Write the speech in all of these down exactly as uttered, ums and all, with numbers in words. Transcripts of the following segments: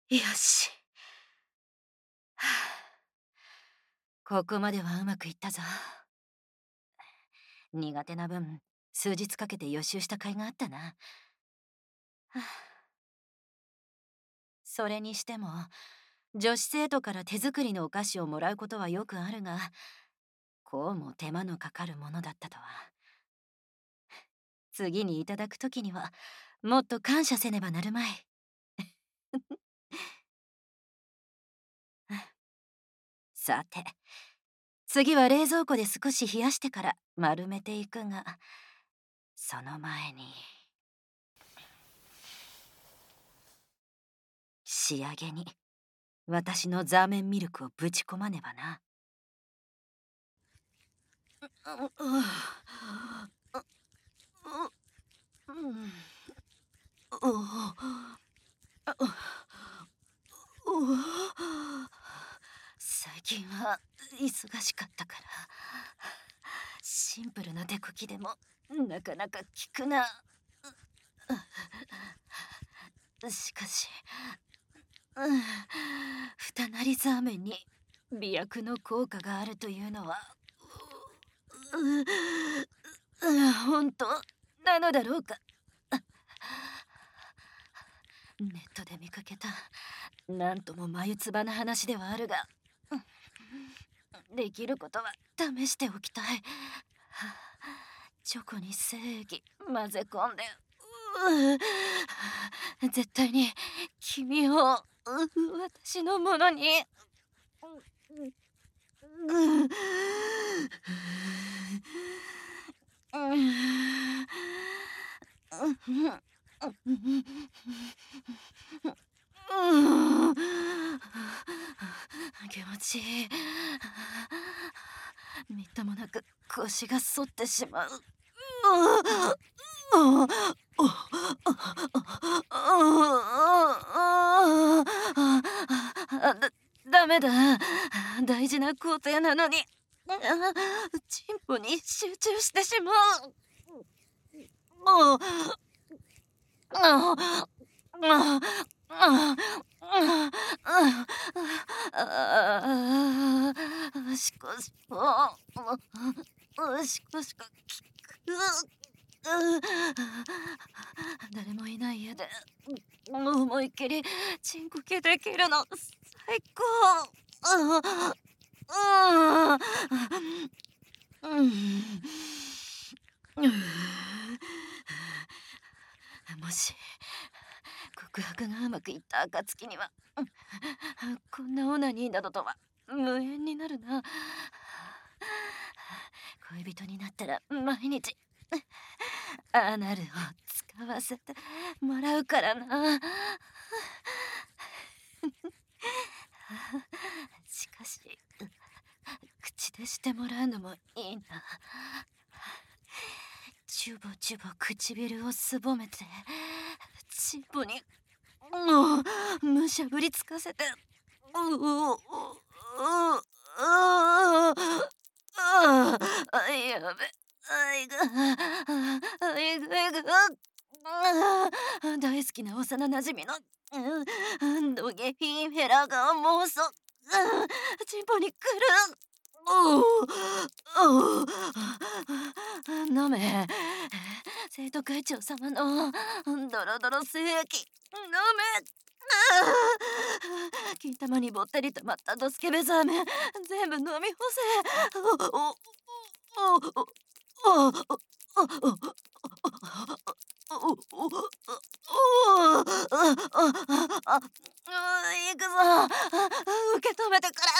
よし。はあ、ここまではうまくいったぞ。苦手な分、数日かけて予習した甲斐があったな。はあ、それにしても、女子生徒から手作りのお菓子をもらうことはよくあるが、こうも手間のかかるものだったとは。次にいただくときには、もっと感謝せねばなるまい。さて、次は冷蔵庫で少し冷やしてから丸めていくが、その前に仕上げに私のザーメンミルクをぶち込まねばな。最近は忙しかったから、シンプルな手こきでもなかなか効くな。しかし、うん、二なりザーメンに美薬の効果があるというのは、う、う、う、本当なのだろうか。ネットで見かけた、なんとも眉唾な話ではあるが、できることは試しておきたい。チョコに精液混ぜ込んで、う絶対に君をう私のものに。気持ちいい。みっともなく腰が反ってしまう。だ、ダメだ。大事な工程なのに、チンポに集中してしまう。しかししかしか誰もいない家で思いっきりチンコキできるの最高。もし告白がうまくいった暁には、こんなオナニーなどとは無縁になるな。恋人になったら毎日アナルを使わせてもらうからな。しかし口でしてもらうのもいいな。チュボチュボ唇をすぼめてチンポにもうむしゃぶりつかせて、うううううああやべ、あいがあいがいが大好きな幼なじみのドゲフィンフェラが妄想チンポに来る。飲め、生徒会長様のドロドロ精液飲め。金玉にぼったりたまったドスケベザーメン全部飲み干せ。行くぞ。受け止めてくれ。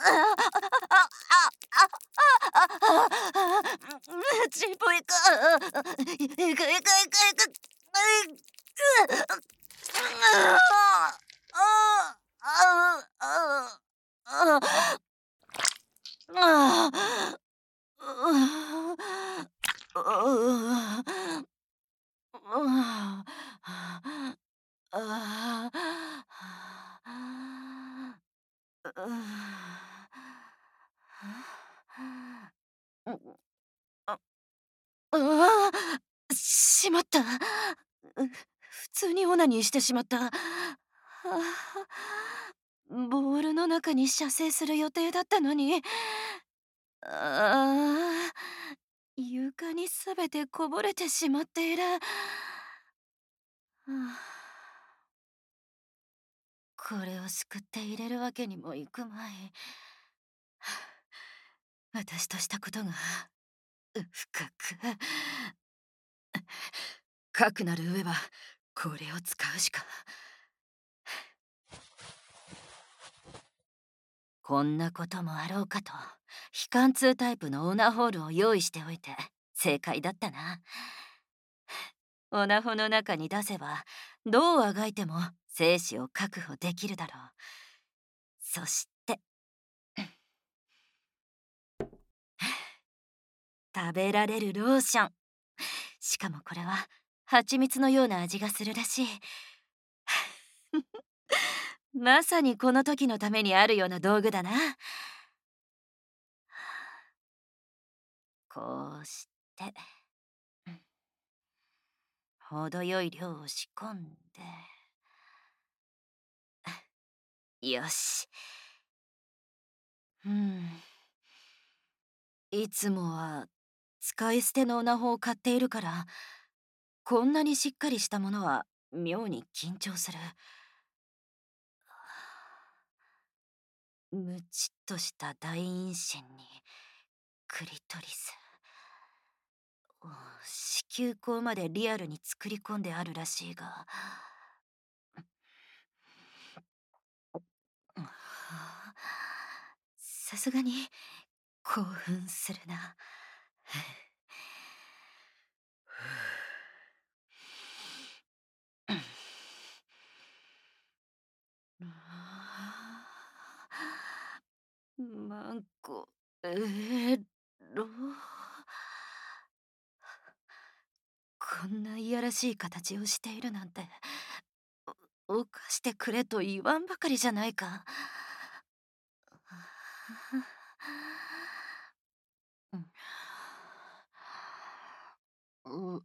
チンポ行く。行く行く行く行く。しまった。普通にオナニーしてしまった。 ボールの中に射精する予定だったのに、ああ、床にすべてこぼれてしまっている。はあ、これをすくって入れるわけにもいくまい。私としたことがう深く。かくなる上はこれを使うしか。こんなこともあろうかと非貫通タイプのオナホールを用意しておいて正解だったな。オナホの中に出せばどうあがいても精子を確保できるだろう。そして食べられるローション。しかもこれは蜂蜜のような味がするらしい。まさにこの時のためにあるような道具だな。こうして程よい量を仕込んで、よし。うん。いつもは使い捨てのオナホを買っているから、こんなにしっかりしたものは妙に緊張する。ムチっとした大陰唇にクリトリス、お子宮口までリアルに作り込んであるらしいが、さすがに興奮するな。マンコ、えー、ろこんないやらしい形をしているなんて、お犯してくれと言わんばかりじゃないか。うう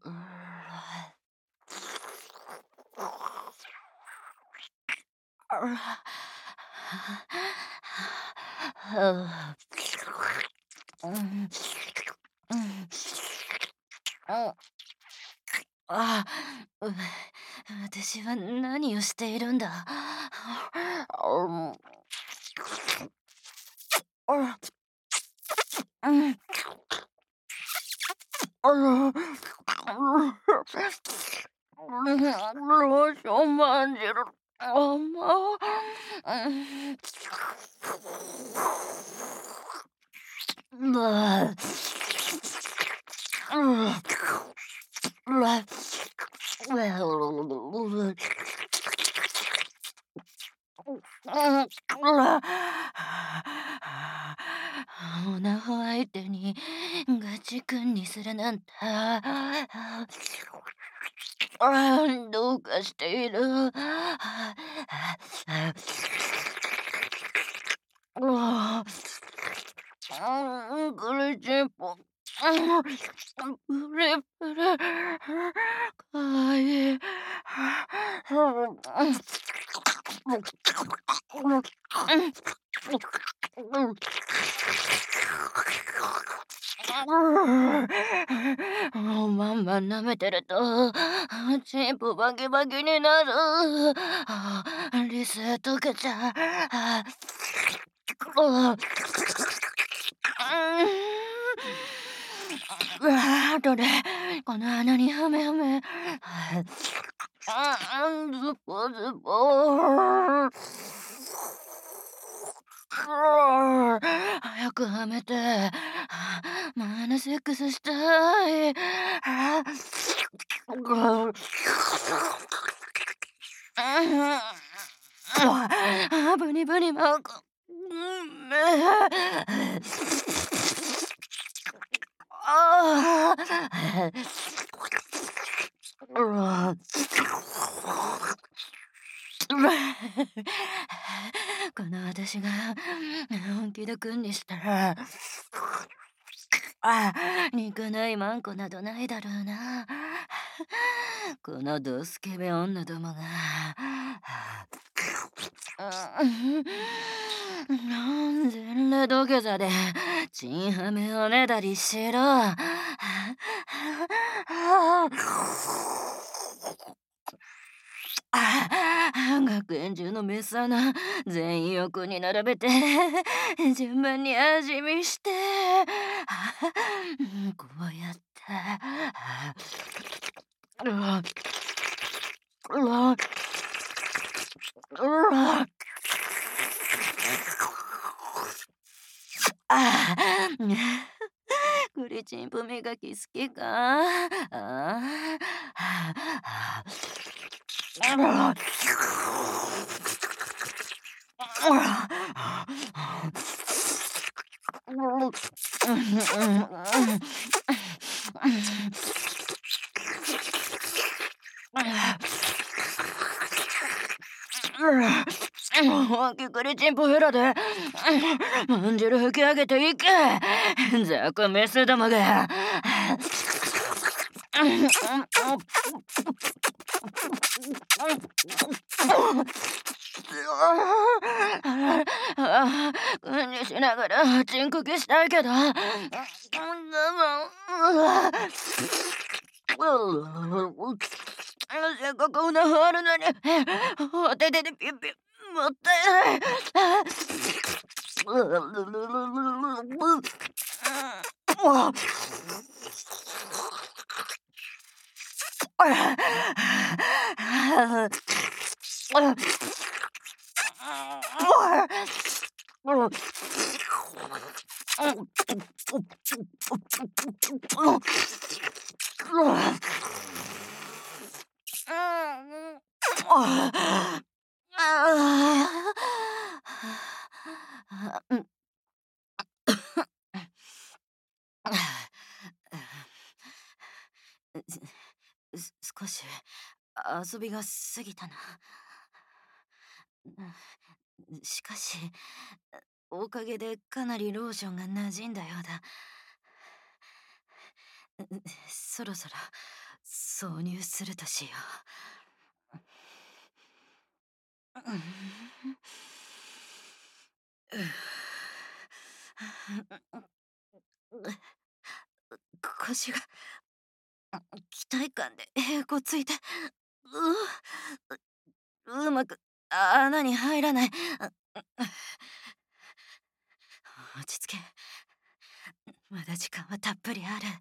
あ、う私は何をしているんだ。うん。ローションまんじゅう。甘うわオナホ相手にガチ君にするなんて、どうかしている。苦しいぽ。プレプレ。かわいい。もうまんまん舐めてるとチンポバキバキになる。理性溶けちゃう。うわ、どれこの穴にはめはめ。ズボズボ。早くはめて。マナセックスしたい。ブニブニマンコ。あこの私が本気で君にしたら、あ、憎ないマンコなどないだろうな。このドスケベ女どもが。 なん全裸土下座でチンハメをねだりしろ。学園中のメス穴全員横に並べて順番に味見して、こうやってうわうわうわあ栗チンポ磨き好きか。ああ大きくりチンポヘラでまんじる吹き上げていけザコメスどもが。君にしながらチンコキしたいけど我慢。せっかくうなふあるのにお手手でピュッピュッもったいない。す少し遊びが過ぎたな。しかしおかげでかなりローションが馴染んだようだ。そろそろ挿入するとしよう。腰が期待感でへこついてううまく穴に入らない。落ち着け、まだ時間はたっぷりある。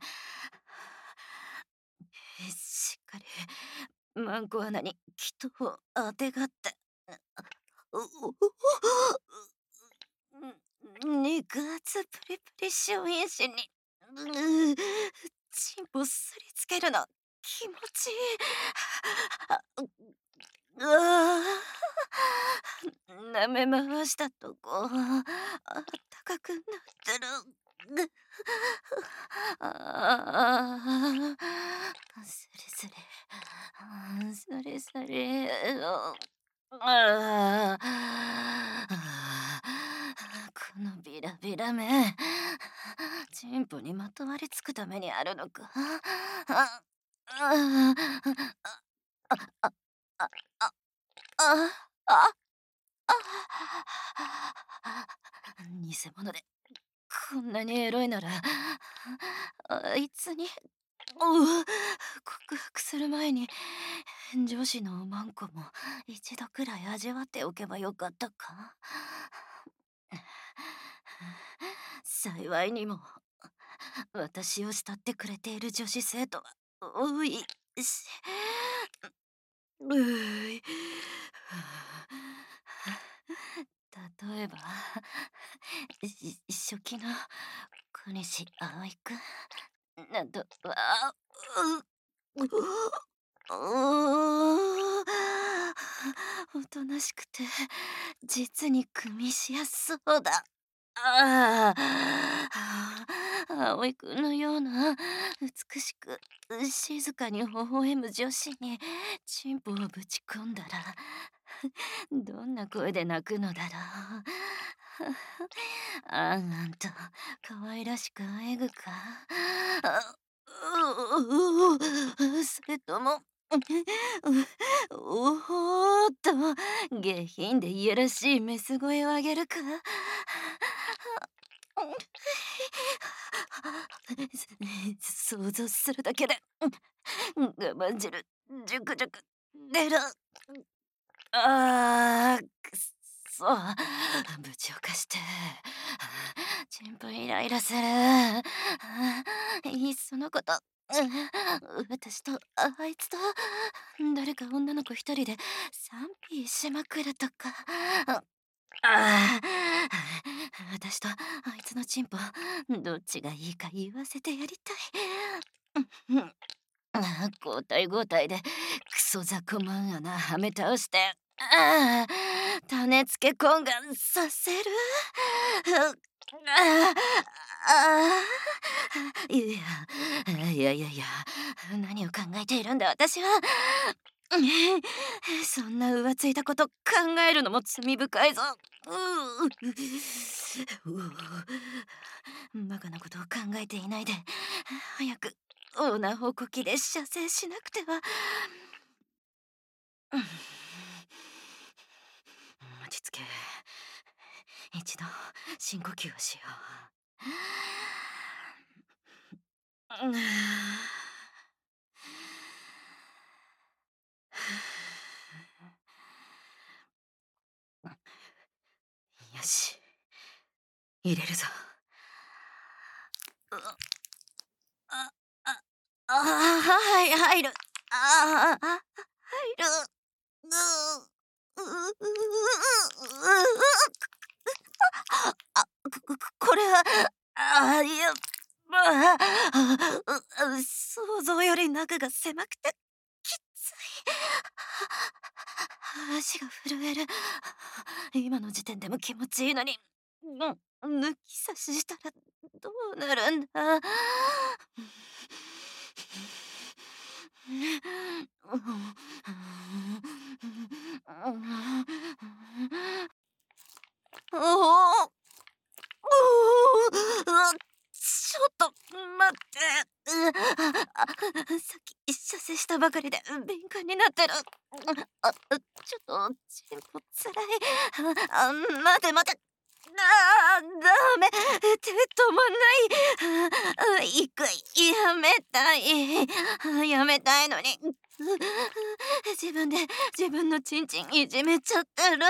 しっかりマンコ穴に糸をあてがって。肉厚プリプリ小陰子にチンポすりつけるの気持ちいい。うわ舐め回したとこあったかくなってる。ああスリスリスリスリああこのビラビラ目チンポにまとわりつくためにあるのか。ああああああああ偽物でこんなにエロいならあいつにおう告白する前に女子のマンコも一度くらい味わっておけばよかったか。幸いにも私を慕ってくれている女子生徒は多いし。うい例えばし初期の小西葵くんなどあうううおとなしくて実に組みしやすそうだ。ああ、葵くんのような美しく静かに微笑む女子にチンポをぶち込んだらどんな声で泣くのだろう。あんあんと可愛らしくあえぐか。あうううそれともおおっと、下品でいやらしいメス声を上げるか。想像するだけで我慢汁ジュクジュク出る。あーくっそ、ぶちおかしてちんぷんイライラする。いっそのこと、私とあいつと誰か女の子一人で賛否しまくるとか。ああ、私とあいつのチンポどっちがいいか言わせてやりたい。うん、あ交代交代でクソ雑魚マン穴はめ倒して、ああ種付け懇願させる。ああいやいやいやいや、何を考えているんだ私は。そんな浮ついたこと考えるのも罪深いぞ。うううバカなことを考えていないで早くオーナー報告機で射精しなくては。うん、落ち着け。一度深呼吸をしよう。うん、よし、入れるぞ。あああはい入る。ああ入る。ううあこここれはあいやまあ想像より中が狭くてきつい。足が震える。今の時点でも気持ちいいのに、うん、抜き差ししたらどうなるんだ。おお、ちょっと待って。あさっき射精したばかりで敏感になってる。あちょっとチンポつらい。あ待て待て。あーダメ、手止まんない。あ一回やめたい。やめたいのに自分で自分のチンチンいじめちゃってる。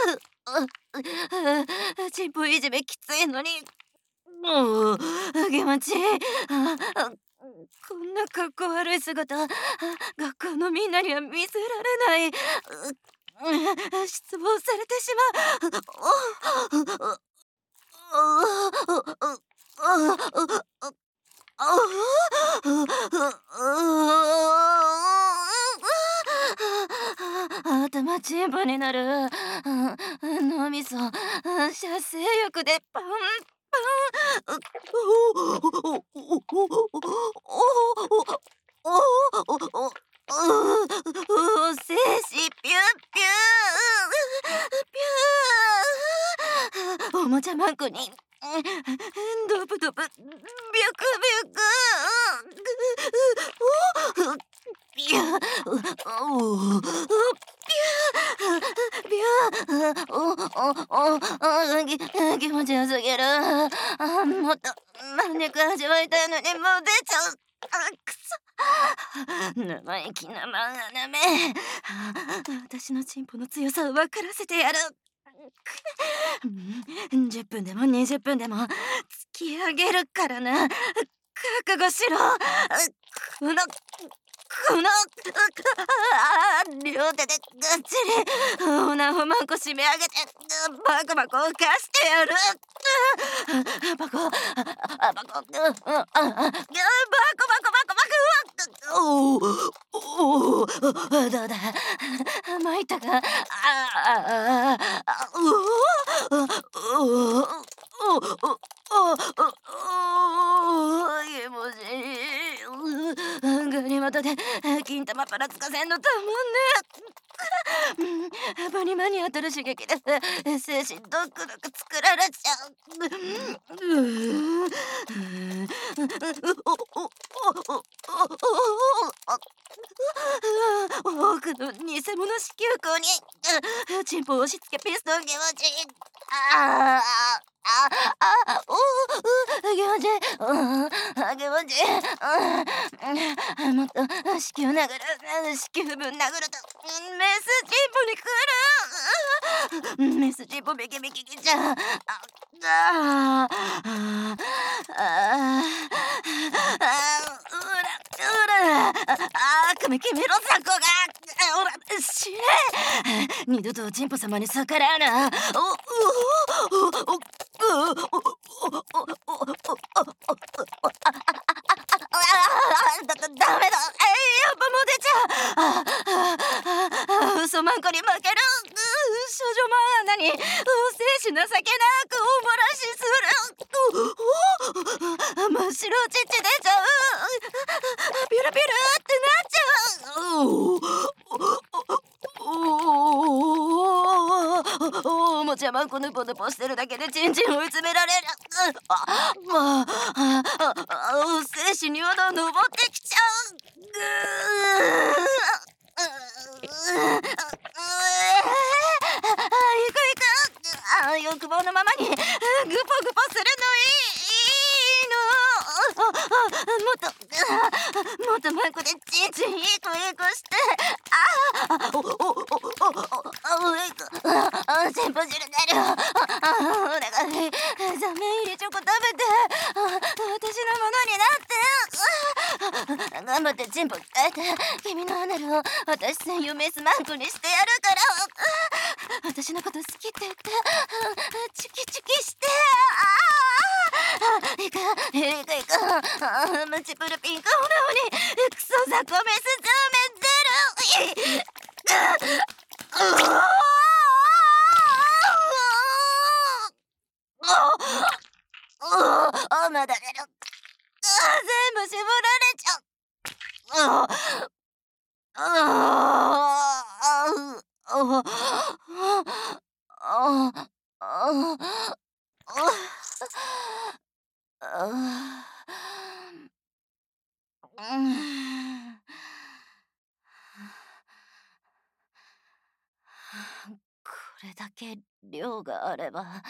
チンポいじめきついのにもう気持ちいい。ああこんなかっこ悪い姿あ学校のみんなには見せられない。う失望されてしまう。頭チンポになる。脳みそ射精欲でパンパン。精子ピュッピュー。おもちゃマンコにドブドブビュクビュクビュービュービューおおおお気持ちよすぎる。あもっと何肉味わいたいのにもう出ちゃう。あくそ生意気なマンガなめ。私のチンポの強さを分からせてやる。じゅっぷんでもにじゅっぷんでも突き上げるからな。覚悟しろ。このこの両手でがっちりオナホマンコ締め上げてバコバコを貸してやる。バコバコバコバコバコバコおおどうだ参ったか。ああおおおお気持ちいい。ガニ股で金玉パラつかせんのたまんね。 バニマニアトル刺激で精神ドクドク作られちゃう。うう多くの偽物子宮口にチンポを押し付けピストン気持ちいい。ああああおお気持ちいい。あ気持ちいい。もっと子宮殴る子宮分殴るとメスチンポに来る。メスチンポビキビキきちゃう。ああああうらうらあくめきめろ雑魚がおら死ね。二度とチンポ様に逆らうな。おおおおおだだダメだ。えやっぱもう出ちゃう。嘘まんこに負ける。少女漫画に精子情けなくおもらしする。真っ白乳出ちゃう。ピュルピュルってなっちゃう。おおもちゃまんこぬぽぬぽしてるだけでチンチン追い詰められる。あああ精子には登ってきちゃう。ぐー欲望のままにグポグポするのいいの。もっともっとマンコでチンチンいい子いい子して。ああおおおおおおおチンポ汁出る。お願いザメ入りチョコ食べて私のものになって。頑張ってチンポ鍛えて君のアナルを私専用メスマンコにしてやるから。私のこと好きって言ってチキチキして。ああいくいくいくムチプルピンクオナオにクソザコメスザメ出る。おまだ出る。全部絞られちゃう。あああああこれだけ量があれば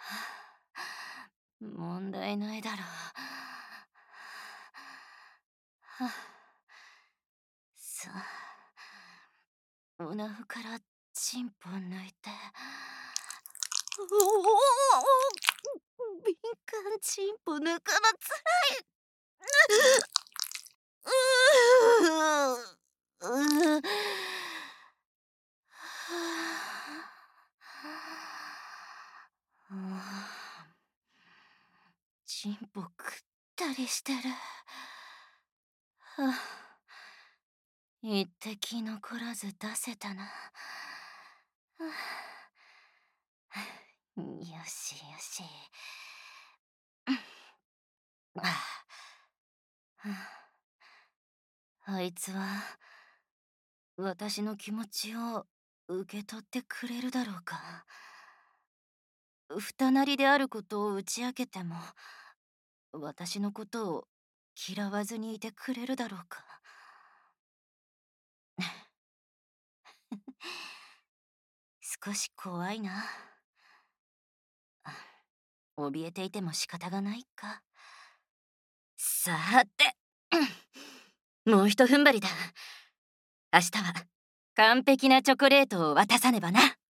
問題ないだろう。さあおなふからチンポ抜いて。おお敏感チンポ抜くのつらい。ううチンポくったりしてる。はあ、一滴残らず出せたな。はあ、よしよし。ああ、あいつは私の気持ちを受け取ってくれるだろうか。二なりであることを打ち明けても私のことを嫌わずにいてくれるだろうか。少し怖いな。怯えていても仕方がないか。さてもうひと踏ん張りだ。明日は完璧なチョコレートを渡さねばな。